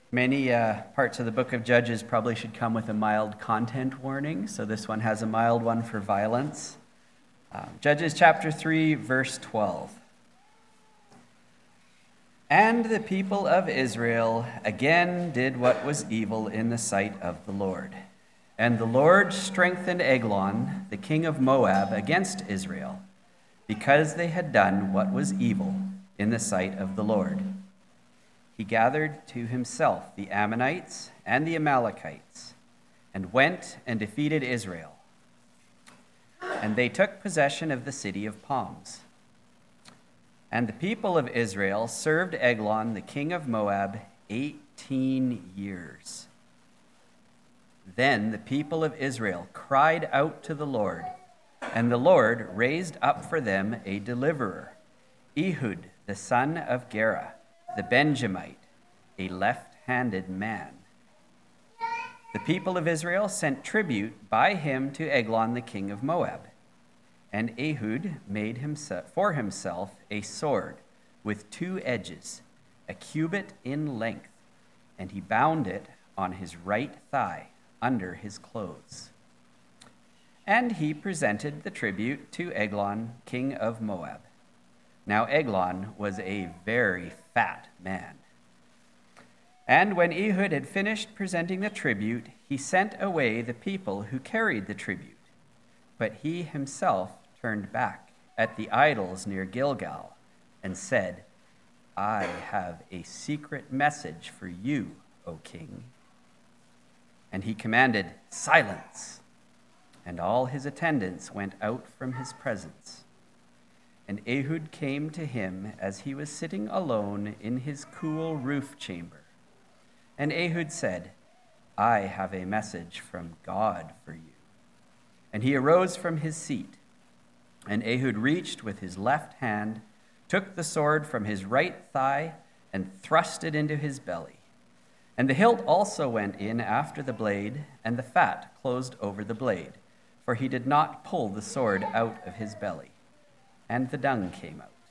Many parts of the book of Judges probably should come with a mild content warning, so this one has a mild one for violence. Judges chapter 3, verse 12. And the people of Israel again did what was evil in the sight of the Lord. And the Lord strengthened Eglon, the king of Moab, against Israel, because they had done what was evil in the sight of the Lord. He gathered to himself the Ammonites and the Amalekites, and went and defeated Israel. And they took possession of the city of palms. And the people of Israel served Eglon, the king of Moab, 18 years. Then the people of Israel cried out to the Lord, and the Lord raised up for them a deliverer, Ehud, the son of Gera, the Benjamite, a left-handed man. The people of Israel sent tribute by him to Eglon, the king of Moab. And Ehud made for himself a sword with 2 edges, a cubit in length, and he bound it on his right thigh under his clothes. And he presented the tribute to Eglon, king of Moab. Now Eglon was a very fat man. And when Ehud had finished presenting the tribute, he sent away the people who carried the tribute. But he himself turned back at the idols near Gilgal and said, I have a secret message for you, O king. And he commanded, silence. And all his attendants went out from his presence. And Ehud came to him as he was sitting alone in his cool roof chamber. And Ehud said, I have a message from God for you. And he arose from his seat. And Ehud reached with his left hand, took the sword from his right thigh, and thrust it into his belly. And the hilt also went in after the blade, and the fat closed over the blade, for he did not pull the sword out of his belly. And the dung came out.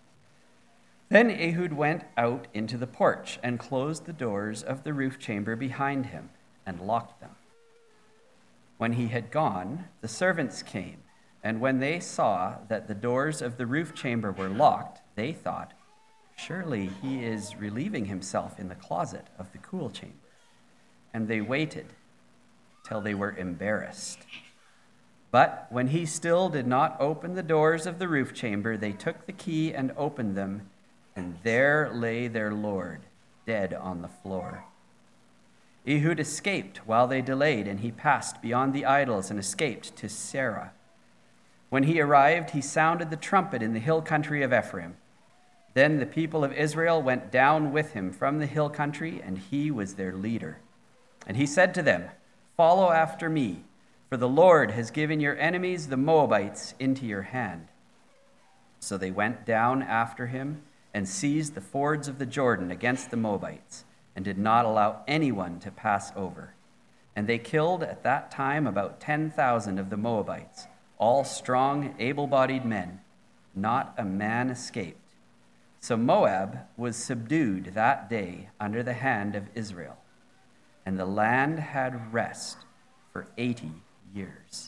Then Ehud went out into the porch and closed the doors of the roof chamber behind him and locked them. When he had gone, the servants came, and when they saw that the doors of the roof chamber were locked, they thought, surely he is relieving himself in the closet of the cool chamber. And they waited till they were embarrassed. But when he still did not open the doors of the roof chamber, they took the key and opened them, and there lay their lord, dead on the floor. Ehud escaped while they delayed, and he passed beyond the idols and escaped to Sarah. When he arrived, he sounded the trumpet in the hill country of Ephraim. Then the people of Israel went down with him from the hill country, and he was their leader. And he said to them, follow after me, for the Lord has given your enemies, the Moabites, into your hand. So they went down after him and seized the fords of the Jordan against the Moabites, and did not allow anyone to pass over. And they killed at that time about 10,000 of the Moabites, all strong, able-bodied men. Not a man escaped. So Moab was subdued that day under the hand of Israel, and the land had rest for 80 years.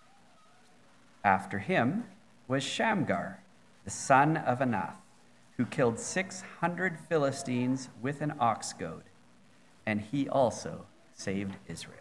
After him was Shamgar, the son of Anath, who killed 600 Philistines with an ox goad, and he also saved Israel.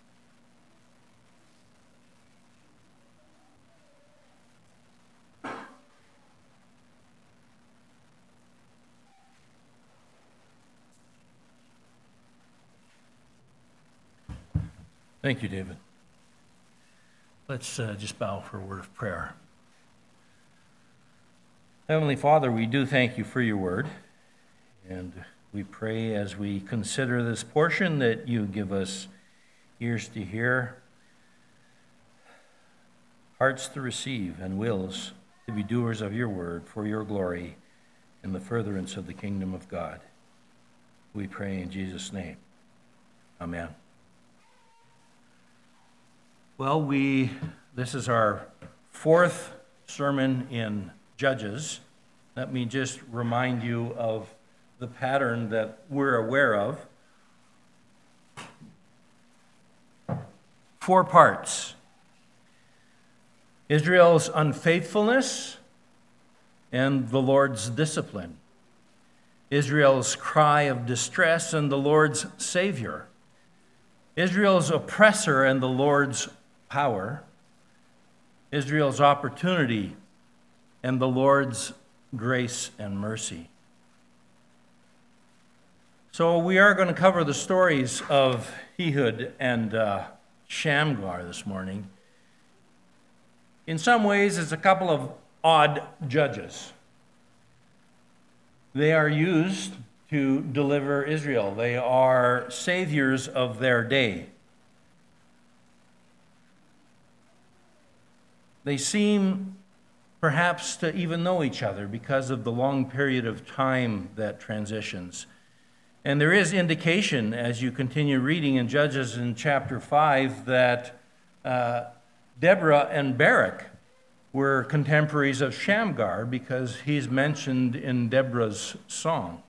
Thank you, David. Let's just bow for a word of prayer. Heavenly Father, we do thank you for your word, and we pray as we consider this portion that you give us ears to hear, hearts to receive, and wills to be doers of your word for your glory and the furtherance of the kingdom of God. We pray in Jesus' name. Amen. Well, this is our 4th sermon in Judges. Let me just remind you of the pattern that we're aware of. 4 parts: Israel's unfaithfulness and the Lord's discipline, Israel's cry of distress and the Lord's Savior, Israel's oppressor and the Lord's power, Israel's opportunity and the Lord's grace and mercy. So we are going to cover the stories of Ehud and Shamgar this morning. In some ways, it's a couple of odd judges. They are used to deliver Israel. They are saviors of their day. They seem perhaps to even know each other because of the long period of time that transitions. And there is indication, as you continue reading in Judges in chapter 5, that Deborah and Barak were contemporaries of Shamgar because he's mentioned in Deborah's song.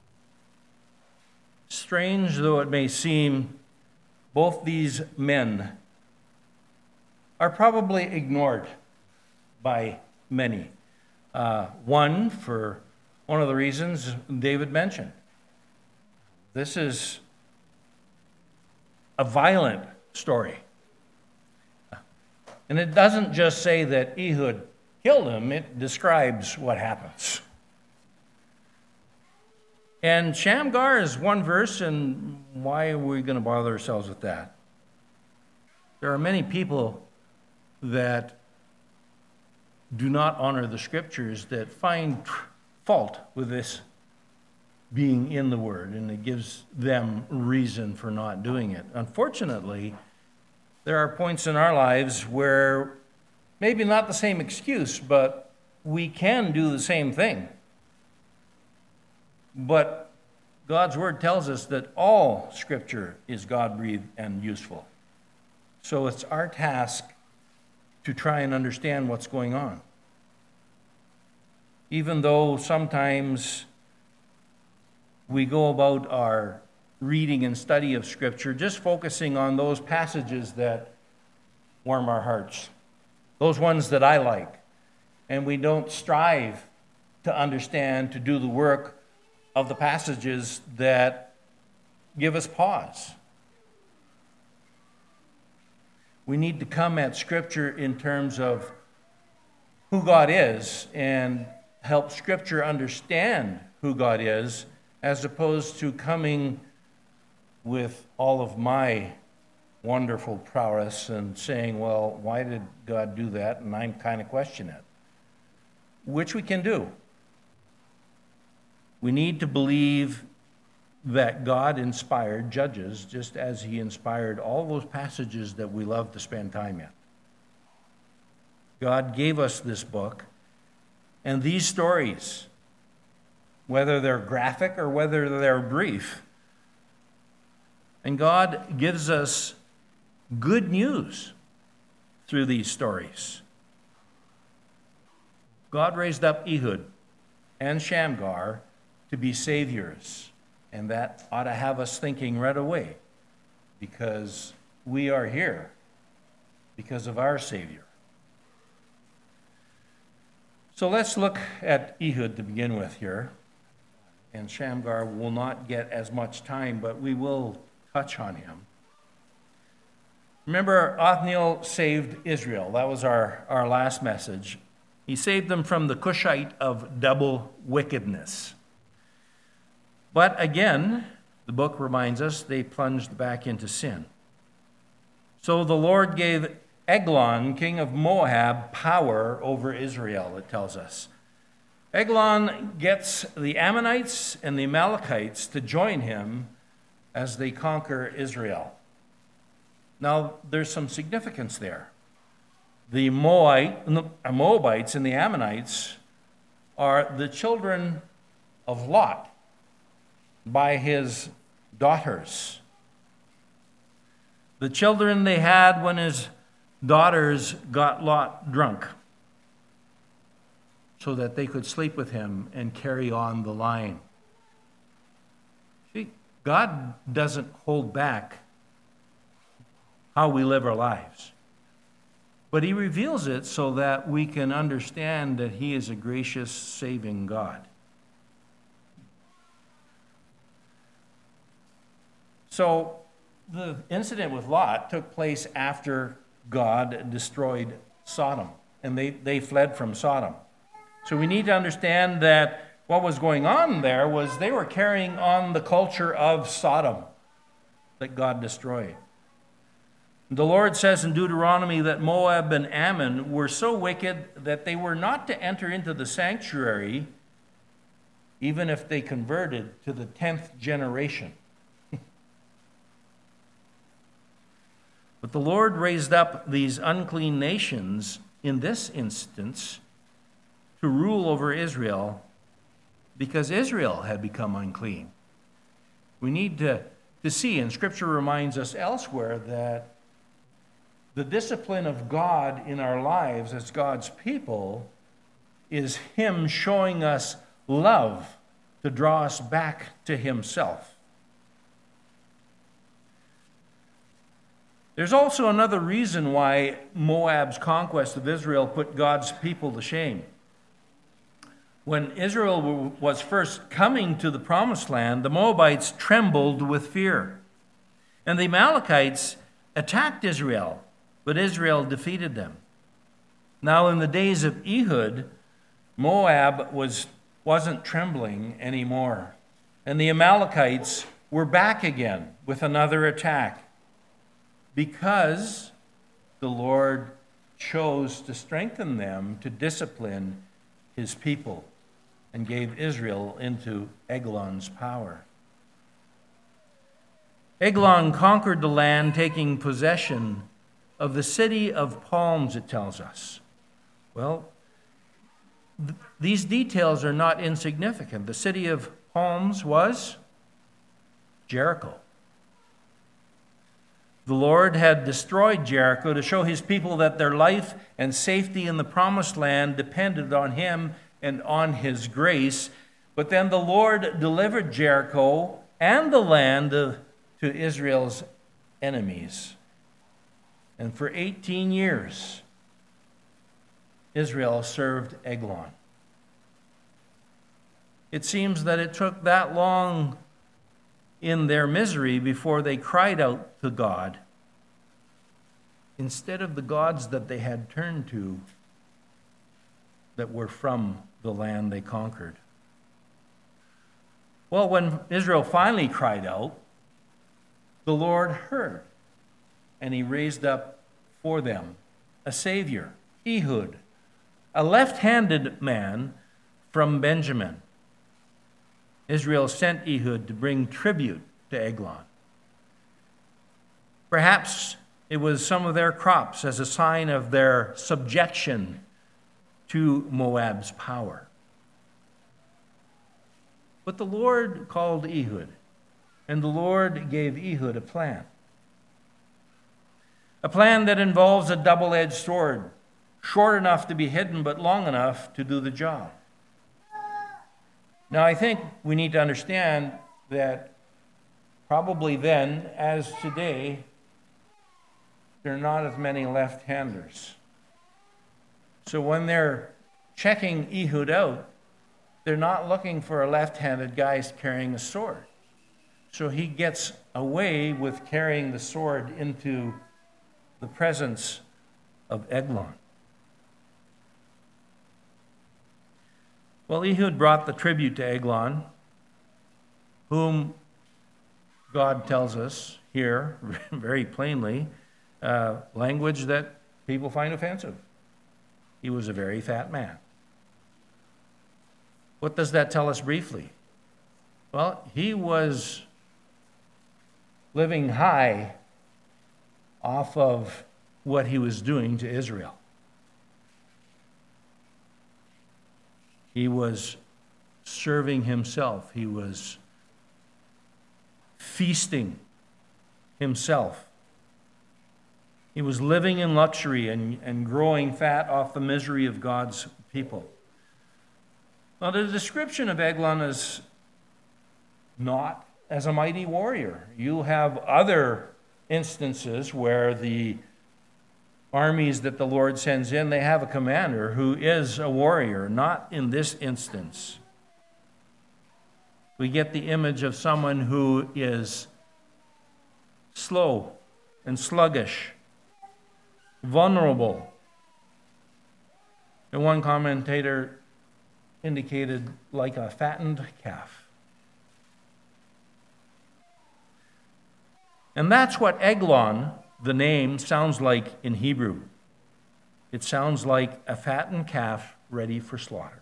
Strange though it may seem, both these men are probably ignored by many. One, for one of the reasons David mentioned. This is a violent story. And it doesn't just say that Ehud killed him, it describes what happens. And Shamgar is one verse, and why are we going to bother ourselves with that? There are many people that do not honor the scriptures that find fault with this being in the Word, and it gives them reason for not doing it. Unfortunately, there are points in our lives where maybe not the same excuse, but we can do the same thing. But God's Word tells us that all Scripture is God-breathed and useful. So it's our task to try and understand what's going on. Even though sometimes we go about our reading and study of Scripture just focusing on those passages that warm our hearts, those ones that I like, and we don't strive to understand, to do the work of the passages that give us pause. We need to come at Scripture in terms of who God is and help Scripture understand who God is, as opposed to coming with all of my wonderful prowess and saying, well, why did God do that? And I'm kind of questioning it, which we can do. We need to believe that God inspired Judges just as he inspired all those passages that we love to spend time in. God gave us this book, and these stories, whether they're graphic or whether they're brief. And God gives us good news through these stories. God raised up Ehud and Shamgar to be saviors, and that ought to have us thinking right away, because we are here because of our Savior. So let's look at Ehud to begin with here. And Shamgar will not get as much time, but we will touch on him. Remember, Othniel saved Israel. That was our last message. He saved them from the Cushite of double wickedness. But again, the book reminds us, they plunged back into sin. So the Lord gave Eglon, king of Moab, power over Israel, it tells us. Eglon gets the Ammonites and the Amalekites to join him as they conquer Israel. Now, there's some significance there. The Moabites and the Ammonites are the children of Lot by his daughters. The children they had when his daughters got Lot drunk, so that they could sleep with him and carry on the line. See, God doesn't hold back how we live our lives. But he reveals it so that we can understand that he is a gracious, saving God. So the incident with Lot took place after God destroyed Sodom, and they fled from Sodom. So we need to understand that what was going on there was they were carrying on the culture of Sodom that God destroyed. The Lord says in Deuteronomy that Moab and Ammon were so wicked that they were not to enter into the sanctuary even if they converted to the 10th generation. But the Lord raised up these unclean nations in this instance to rule over Israel because Israel had become unclean. We need to see, and Scripture reminds us elsewhere, that the discipline of God in our lives as God's people is him showing us love to draw us back to himself. There's also another reason why Moab's conquest of Israel put God's people to shame. When Israel was first coming to the promised land, the Moabites trembled with fear. And the Amalekites attacked Israel, but Israel defeated them. Now in the days of Ehud, Moab wasn't trembling anymore. And the Amalekites were back again with another attack because the Lord chose to strengthen them to discipline his people and gave Israel into Eglon's power. Eglon conquered the land, taking possession of the city of palms, it tells us. Well, these details are not insignificant. The city of palms was Jericho. The Lord had destroyed Jericho to show his people that their life and safety in the promised land depended on him and on his grace. But then the Lord delivered Jericho and the land to Israel's enemies. And for 18 years, Israel served Eglon. It seems that it took that long in their misery before they cried out to God instead of the gods that they had turned to that were from the land they conquered. Well, when Israel finally cried out, the Lord heard, and he raised up for them a Savior, Ehud, a left-handed man from Benjamin. Israel sent Ehud to bring tribute to Eglon. Perhaps it was some of their crops as a sign of their subjection to Moab's power. But the Lord called Ehud, and the Lord gave Ehud a plan. A plan that involves a double-edged sword, short enough to be hidden but long enough to do the job. Now, I think we need to understand that probably then, as today, there are not as many left-handers. So when they're checking Ehud out, they're not looking for a left-handed guy carrying a sword. So he gets away with carrying the sword into the presence of Eglon. Well, Ehud brought the tribute to Eglon, whom God tells us here very plainly, language that people find offensive. He was a very fat man. What does that tell us briefly? Well, he was living high off of what he was doing to Israel. He was serving himself. He was feasting himself. He was living in luxury and growing fat off the misery of God's people. Now, the description of Eglon is not as a mighty warrior. You'll have other instances where the armies that the Lord sends in, they have a commander who is a warrior. Not in this instance. We get the image of someone who is slow and sluggish, vulnerable. And one commentator indicated like a fattened calf. And that's what Eglon, the name, sounds like in Hebrew. It sounds like a fattened calf ready for slaughter.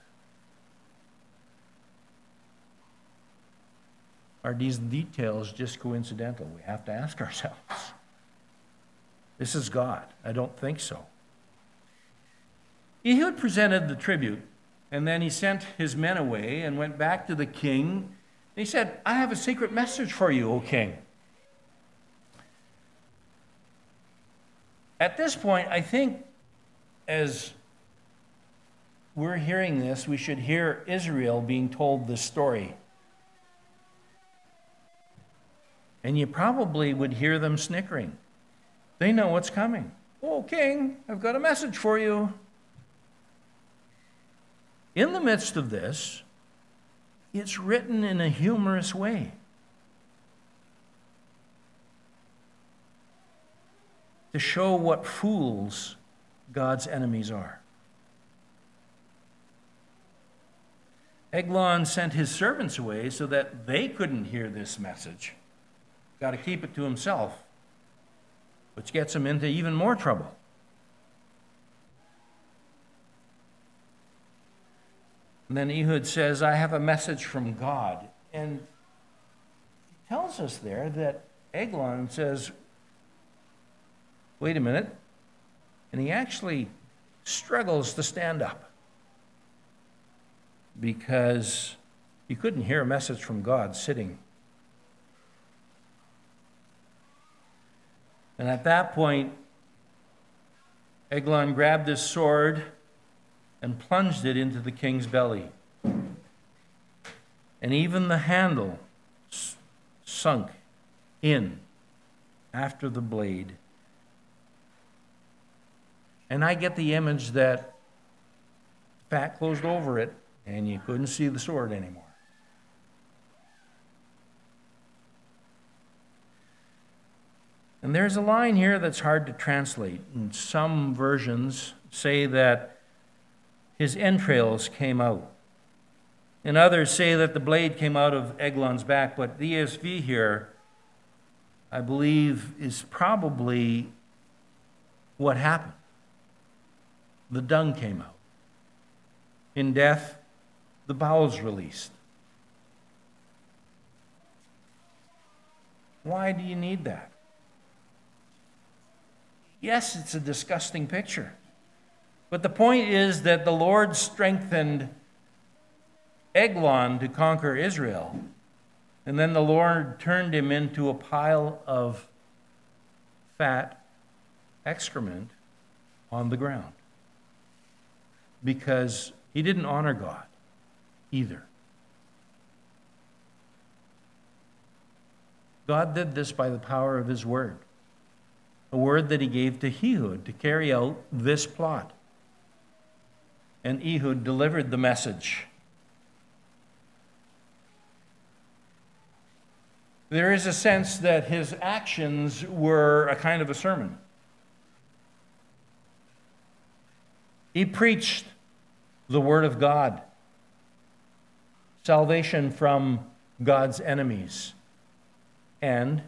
Are these details just coincidental? We have to ask ourselves. This is God. I don't think so. Ehud presented the tribute, and then he sent his men away and went back to the king. He said, I have a secret message for you, O king. At this point, I think as we're hearing this, we should hear Israel being told this story. And you probably would hear them snickering. They know what's coming. Oh, king, I've got a message for you. In the midst of this, it's written in a humorous way. To show what fools God's enemies are. Eglon sent his servants away so that they couldn't hear this message. Got to keep it to himself, which gets him into even more trouble. And then Ehud says, I have a message from God. And he tells us there that Eglon says, wait a minute. And he actually struggles to stand up because he couldn't hear a message from God sitting. And at that point, Eglon grabbed his sword and plunged it into the king's belly. And even the handle sunk in after the blade. And I get the image that fat closed over it and you couldn't see the sword anymore. And there's a line here that's hard to translate. And some versions say that his entrails came out. And others say that the blade came out of Eglon's back. But the ESV here, I believe, is probably what happened. The dung came out. In death, the bowels released. Why do you need that? Yes, it's a disgusting picture. But the point is that the Lord strengthened Eglon to conquer Israel. And then the Lord turned him into a pile of fat excrement on the ground. Because he didn't honor God either. God did this by the power of his word. A word that he gave to Ehud to carry out this plot. And Ehud delivered the message. There is a sense that his actions were a kind of a sermon. He preached the word of God, salvation from God's enemies, and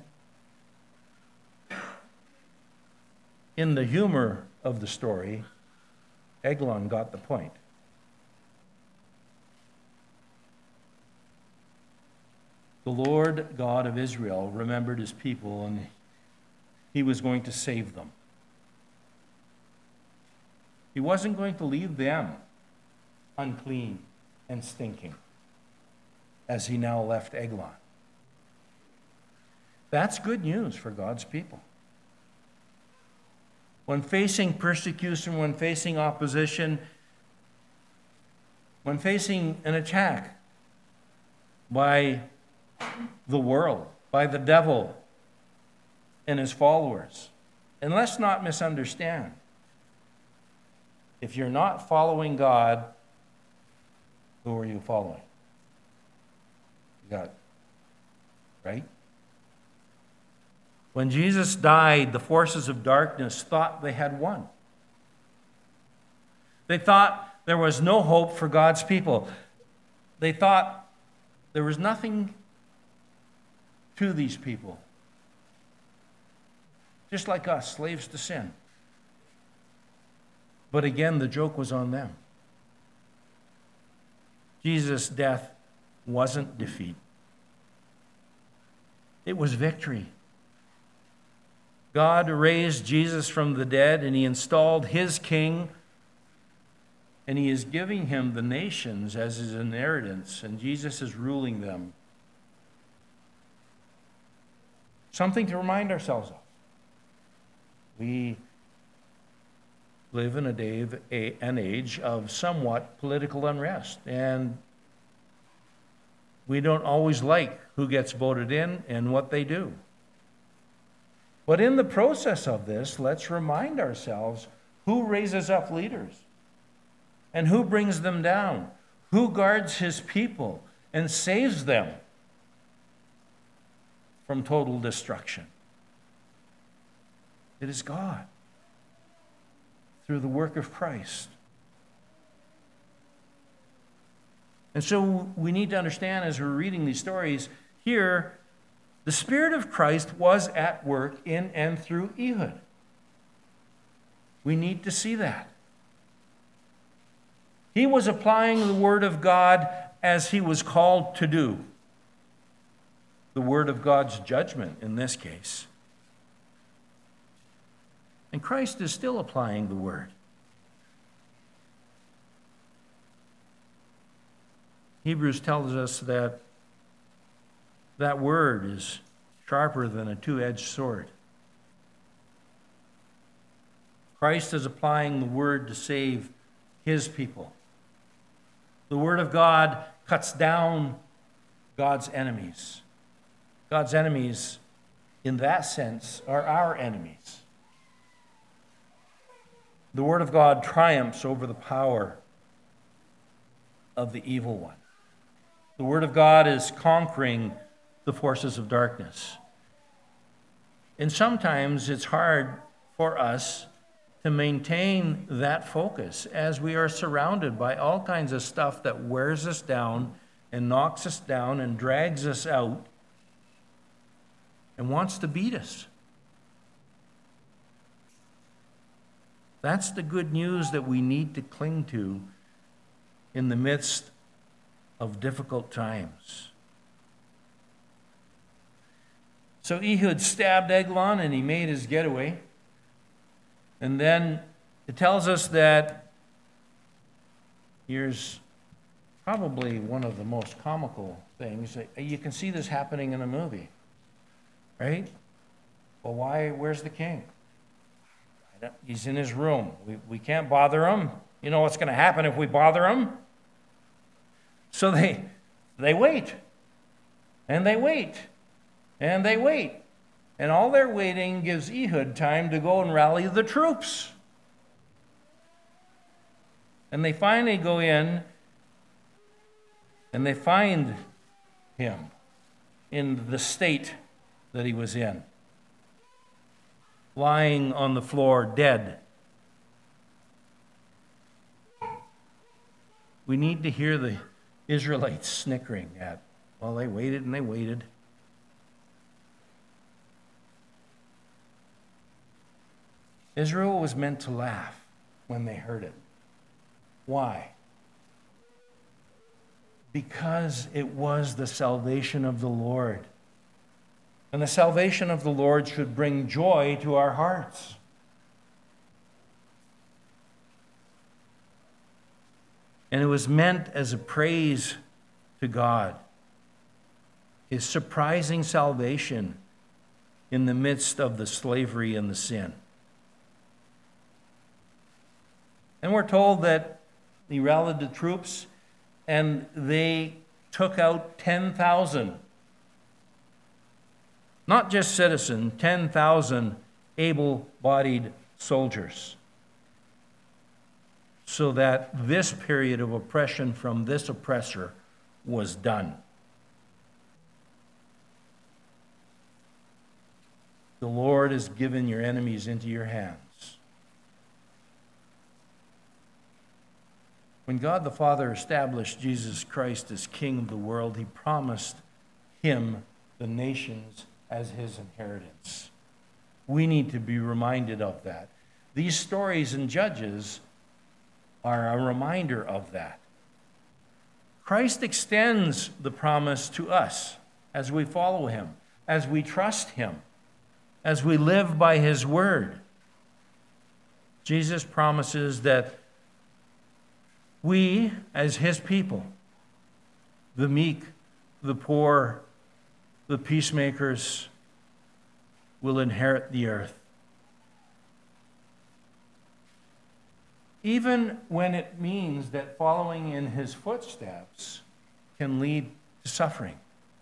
in the humor of the story, Eglon got the point. The Lord God of Israel remembered his people, and he was going to save them. He wasn't going to leave them unclean and stinking, as he now left Eglon. That's good news for God's people. When facing persecution, when facing opposition, when facing an attack by the world, by the devil, and his followers. And let's not misunderstand. If you're not following God, who are you following? God, right? When Jesus died, the forces of darkness thought they had won. They thought there was no hope for God's people. They thought there was nothing to these people. Just like us, slaves to sin. But again, the joke was on them. Jesus' death wasn't defeat. It was victory. God raised Jesus from the dead, and he installed his king, and he is giving him the nations as his inheritance, and Jesus is ruling them. Something to remind ourselves of. We live in an age of somewhat political unrest, and we don't always like who gets voted in and what they do. But in the process of this, let's remind ourselves who raises up leaders and who brings them down, who guards his people and saves them from total destruction. It is God through the work of Christ. And so we need to understand as we're reading these stories here, the Spirit of Christ was at work in and through Ehud. We need to see that. He was applying the Word of God as he was called to do. The Word of God's judgment in this case. And Christ is still applying the Word. Hebrews tells us that word is sharper than a two-edged sword. Christ is applying the word to save his people. The word of God cuts down God's enemies. God's enemies, in that sense, are our enemies. The word of God triumphs over the power of the evil one. The word of God is conquering the forces of darkness. And sometimes it's hard for us to maintain that focus as we are surrounded by all kinds of stuff that wears us down and knocks us down and drags us out and wants to beat us. That's the good news that we need to cling to in the midst of difficult times. So Ehud stabbed Eglon and he made his getaway. And then it tells us that here's probably one of the most comical things. You can see this happening in a movie, right? Well, where's the king? He's in his room. We can't bother him. You know what's going to happen if we bother him? So they wait. And they wait. And they wait. And all their waiting gives Ehud time to go and rally the troops. And they finally go in and they find him in the state that he was in, lying on the floor dead. We need to hear the Israelites snickering at, well, they waited and they waited. Israel was meant to laugh when they heard it. Why? Because it was the salvation of the Lord. And the salvation of the Lord should bring joy to our hearts. And it was meant as a praise to God. His surprising salvation in the midst of the slavery and the sin. And we're told that he rallied the troops and they took out 10,000. Not just citizens, 10,000 able-bodied soldiers, so that this period of oppression from this oppressor was done. The Lord has given your enemies into your hands. When God the Father established Jesus Christ as King of the world, he promised him the nations as his inheritance. We need to be reminded of that. These stories in Judges are a reminder of that. Christ extends the promise to us as we follow him, as we trust him, as we live by his word. Jesus promises that we, as his people, the meek, the poor, the peacemakers, will inherit the earth. Even when it means that following in his footsteps can lead to suffering.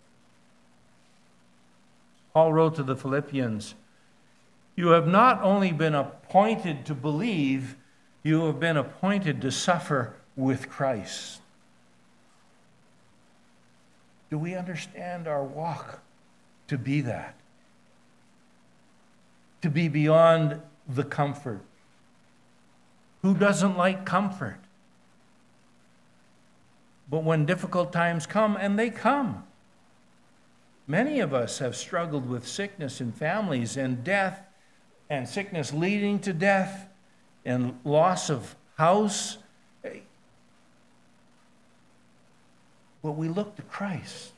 Paul wrote to the Philippians, "You have not only been appointed to believe, you have been appointed to suffer with Christ." Do we understand our walk to be that? To be beyond the comfort. Who doesn't like comfort? But when difficult times come, and they come, many of us have struggled with sickness in families and death, and sickness leading to death, and loss of house. But we look to Christ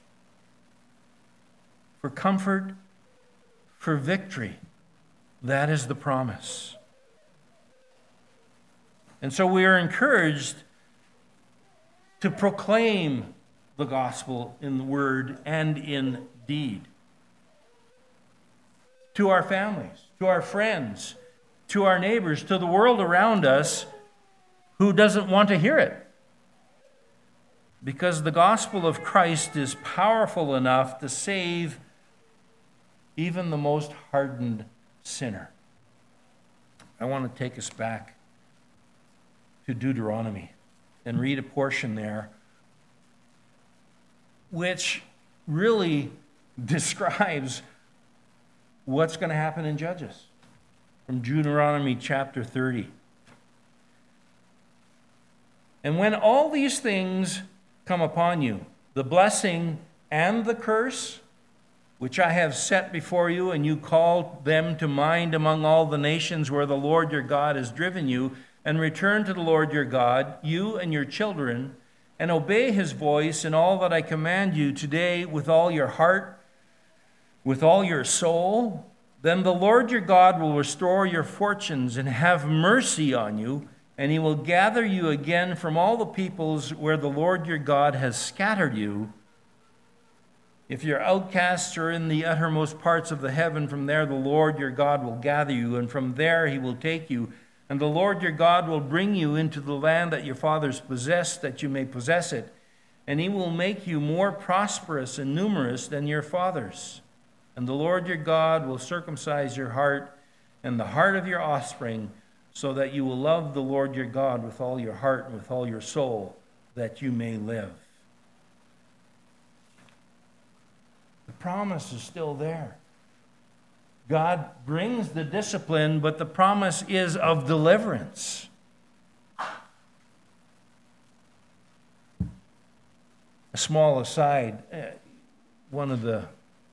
for comfort, for victory. That is the promise. And so we are encouraged to proclaim the gospel in word and in deed. To our families, to our friends, to our neighbors, to the world around us who doesn't want to hear it. Because the gospel of Christ is powerful enough to save even the most hardened sinner. I want to take us back to Deuteronomy and read a portion there which really describes what's going to happen in Judges. From Deuteronomy chapter 30. "And when all these things come upon you, the blessing and the curse, which I have set before you, and you call them to mind among all the nations where the Lord your God has driven you, and return to the Lord your God, you and your children, and obey his voice in all that I command you today with all your heart, with all your soul, then the Lord your God will restore your fortunes and have mercy on you, and he will gather you again from all the peoples where the Lord your God has scattered you. If your outcasts are in the uttermost parts of the heaven, from there the Lord your God will gather you, and from there he will take you. And the Lord your God will bring you into the land that your fathers possessed, that you may possess it. And he will make you more prosperous and numerous than your fathers. And the Lord your God will circumcise your heart and the heart of your offspring, so that you will love the Lord your God with all your heart and with all your soul, that you may live." The promise is still there. God brings the discipline, but the promise is of deliverance. A small aside, one of the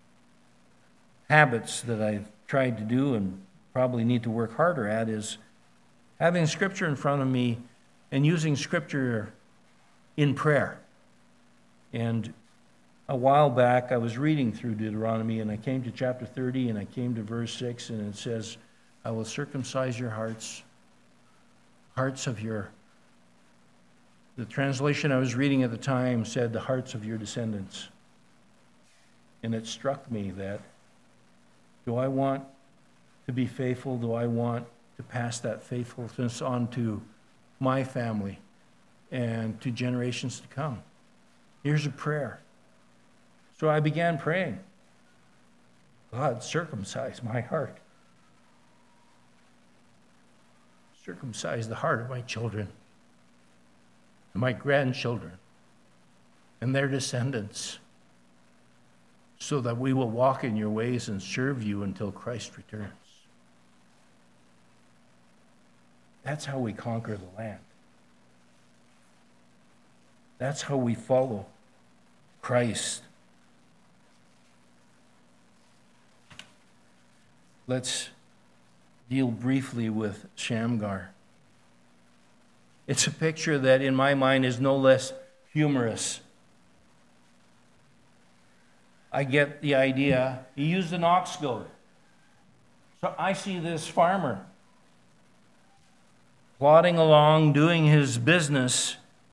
habits that I've tried to do and probably need to work harder at is having Scripture in front of me and using Scripture in prayer. And a while back, I was reading through Deuteronomy, and I came to chapter 30, and I came to verse 6, and it says, "I will circumcise your hearts of your..." The translation I was reading at the time said, "the hearts of your descendants." And it struck me that, do I want to be faithful? Do I want to pass that faithfulness on to my family and to generations to come? Here's a prayer. So I began praying. God, circumcise my heart. Circumcise the heart of my children, and my grandchildren, and their descendants, so that we will walk in your ways and serve you until Christ returns. That's how we conquer the land. That's how we follow Christ. Let's deal briefly with Shamgar. It's a picture that, in my mind, is no less humorous. I get the idea. He used an ox goad. So I see this farmer plodding along, doing his business,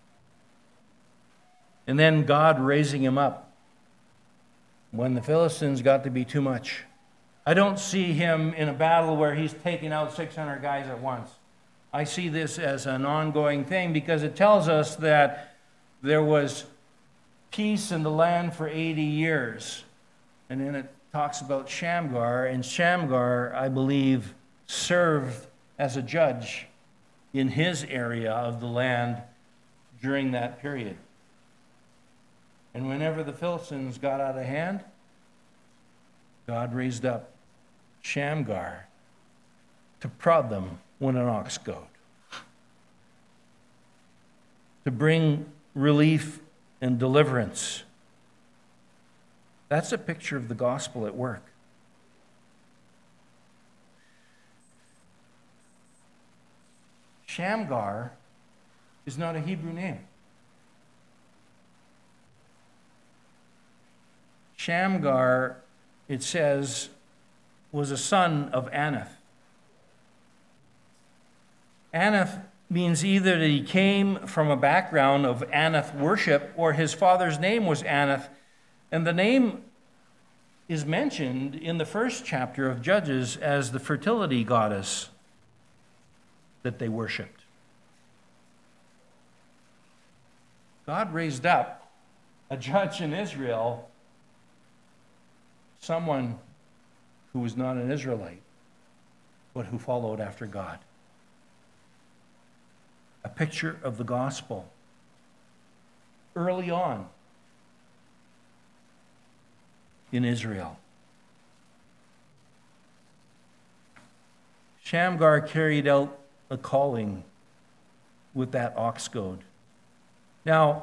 and then God raising him up when the Philistines got to be too much. I don't see him in a battle where he's taking out 600 guys at once. I see this as an ongoing thing because it tells us that there was peace in the land for 80 years. And then it talks about Shamgar, and Shamgar, I believe, served as a judge in his area of the land during that period. And whenever the Philistines got out of hand, God raised up Shamgar to prod them with an ox goad, to bring relief and deliverance. That's a picture of the gospel at work. Shamgar is not a Hebrew name. Shamgar, it says, was a son of Anath. Anath means either that he came from a background of Anath worship or his father's name was Anath. And the name is mentioned in the first chapter of Judges as the fertility goddess that they worshipped. God raised up a judge in Israel, someone who was not an Israelite, but who followed after God. A picture of the gospel early on in Israel. Shamgar carried out a calling with that ox goad. Now,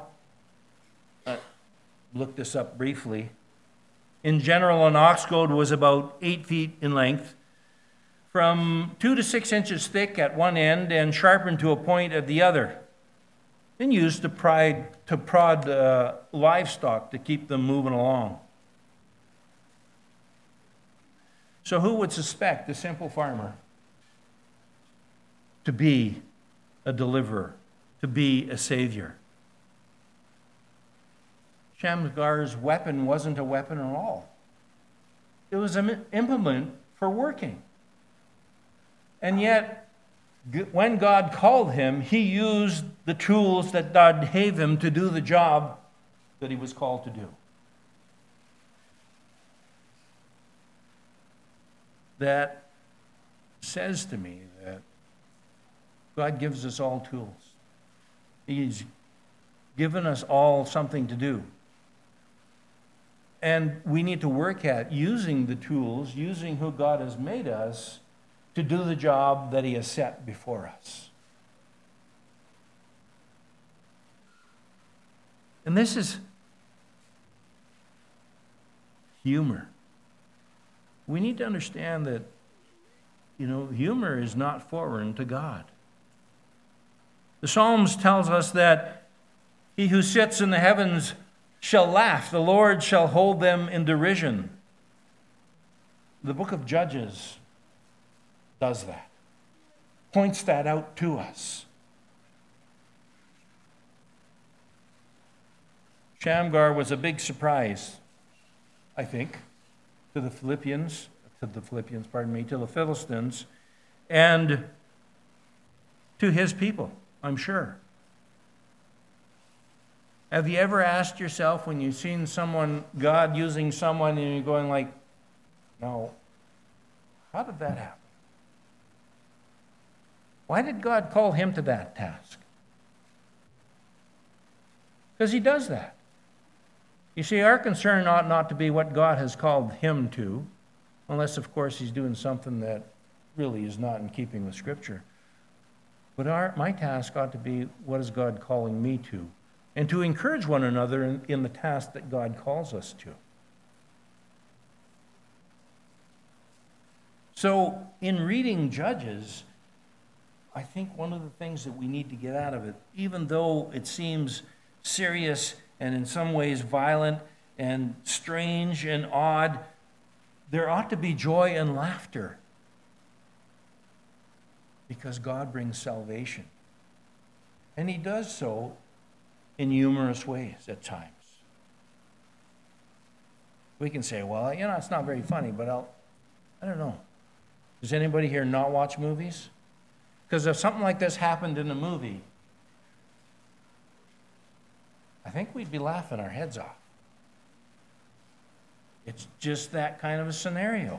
look this up briefly. In general, an ox goad was about 8 feet in length, from 2 to 6 inches thick at one end and sharpened to a point at the other, and used to prod livestock to keep them moving along. So who would suspect a simple farmer to be a deliverer, to be a savior? Shamgar's weapon wasn't a weapon at all. It was an implement for working. And yet, when God called him, he used the tools that God gave him to do the job that he was called to do. That says to me that God gives us all tools. He's given us all something to do. And we need to work at using the tools, using who God has made us to do the job that he has set before us. And this is humor. We need to understand that, humor is not foreign to God. The Psalms tells us that he who sits in the heavens shall laugh. The Lord shall hold them in derision. The book of Judges does that, points that out to us. Shamgar was a big surprise, I think, to the Philistines, and to his people, I'm sure. Have you ever asked yourself when you've seen God using someone and you're going like, Now, how did that happen? Why did God call him to that task? Because he does that. You see, our concern ought not to be what God has called him to, unless, of course, he's doing something that really is not in keeping with Scripture. But my task ought to be, what is God calling me to? And to encourage one another in the task that God calls us to. So, in reading Judges, I think one of the things that we need to get out of it, even though it seems serious and in some ways violent and strange and odd, there ought to be joy and laughter because God brings salvation. And he does so in numerous ways at times. We can say, well, it's not very funny, but I don't know. Does anybody here not watch movies? Because if something like this happened in a movie, I think we'd be laughing our heads off. It's just that kind of a scenario.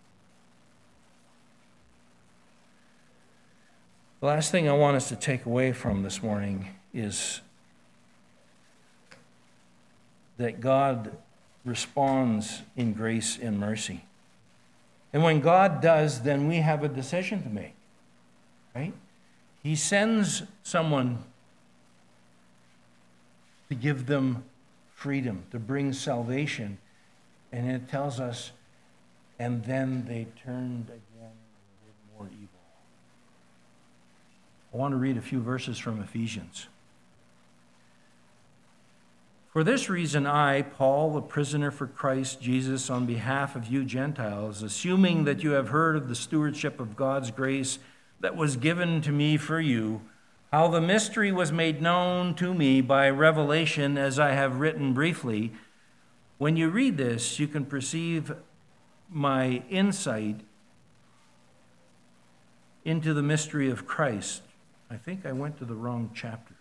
The last thing I want us to take away from this morning is that God responds in grace and mercy. And when God does, then we have a decision to make, right? He sends someone to give them freedom, to bring salvation. And it tells us, and then they turned again and did more evil. I want to read a few verses from Ephesians. For this reason, I, Paul, a prisoner for Christ Jesus, on behalf of you Gentiles, assuming that you have heard of the stewardship of God's grace that was given to me for you, how the mystery was made known to me by revelation, as I have written briefly. When you read this, you can perceive my insight into the mystery of Christ. I think I went to the wrong chapter.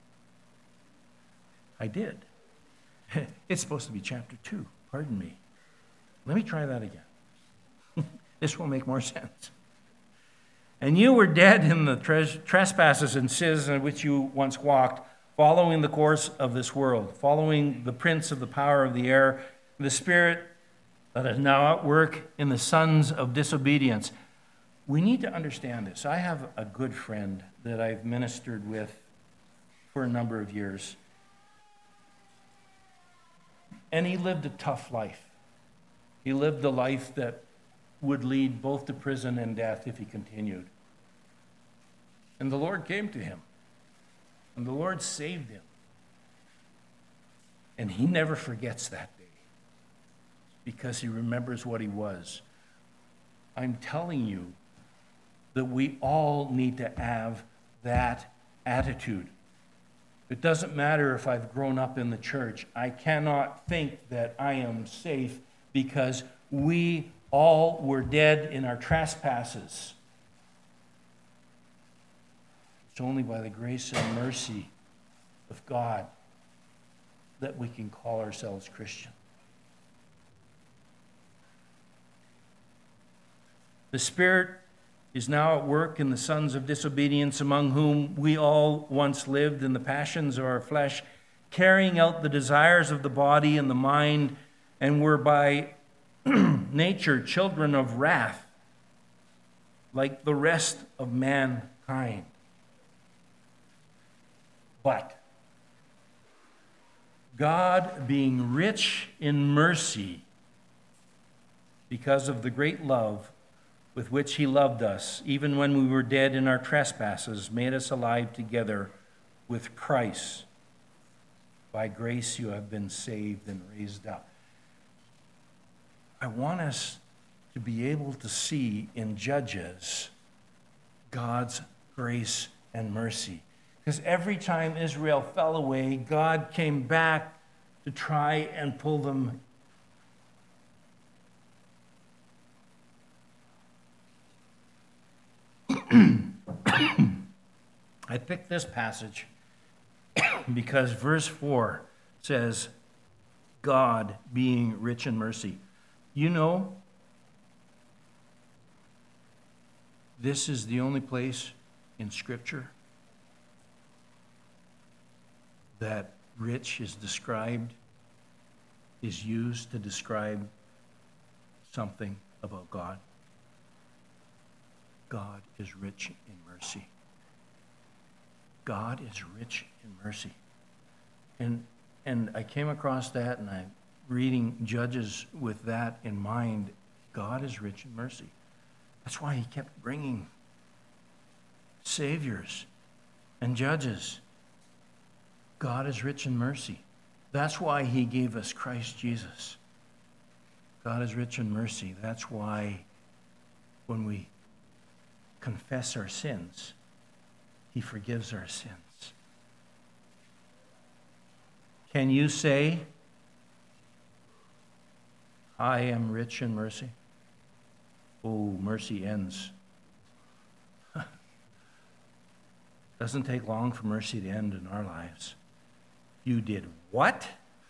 I did. It's supposed to be chapter 2. Pardon me. Let me try that again. This will make more sense. And you were dead in the trespasses and sins in which you once walked, following the course of this world, following the prince of the power of the air, the spirit that is now at work in the sons of disobedience. We need to understand this. I have a good friend that I've ministered with for a number of years. And he lived a tough life. He lived a life that would lead both to prison and death if he continued. And the Lord came to him. And the Lord saved him. And he never forgets that day because he remembers what he was. I'm telling you that we all need to have that attitude. It doesn't matter if I've grown up in the church. I cannot think that I am safe because we all were dead in our trespasses. It's only by the grace and mercy of God that we can call ourselves Christian. The Spirit is now at work in the sons of disobedience, among whom we all once lived in the passions of our flesh, carrying out the desires of the body and the mind, and were by nature children of wrath, like the rest of mankind. But God, being rich in mercy, because of the great love with which he loved us, even when we were dead in our trespasses, made us alive together with Christ. By grace you have been saved and raised up. I want us to be able to see in Judges God's grace and mercy. Because every time Israel fell away, God came back to try and pull them. I picked this passage because verse 4 says, God being rich in mercy. You know this is the only place in Scripture that rich is described, is used to describe something about God. God is rich in mercy. God is rich in mercy. And I came across that, and I'm reading Judges with that in mind. God is rich in mercy. That's why he kept bringing saviors and judges. God is rich in mercy. That's why he gave us Christ Jesus. God is rich in mercy. That's why when we confess our sins, he forgives our sins. Can you say, I am rich in mercy? Oh, mercy ends. Doesn't take long for mercy to end in our lives. You did what?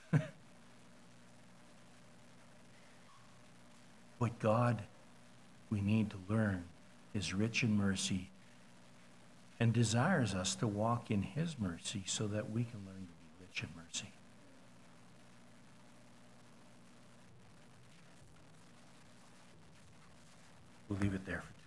What God, we need to learn, is rich in mercy and desires us to walk in his mercy so that we can learn to be rich in mercy. We'll leave it there for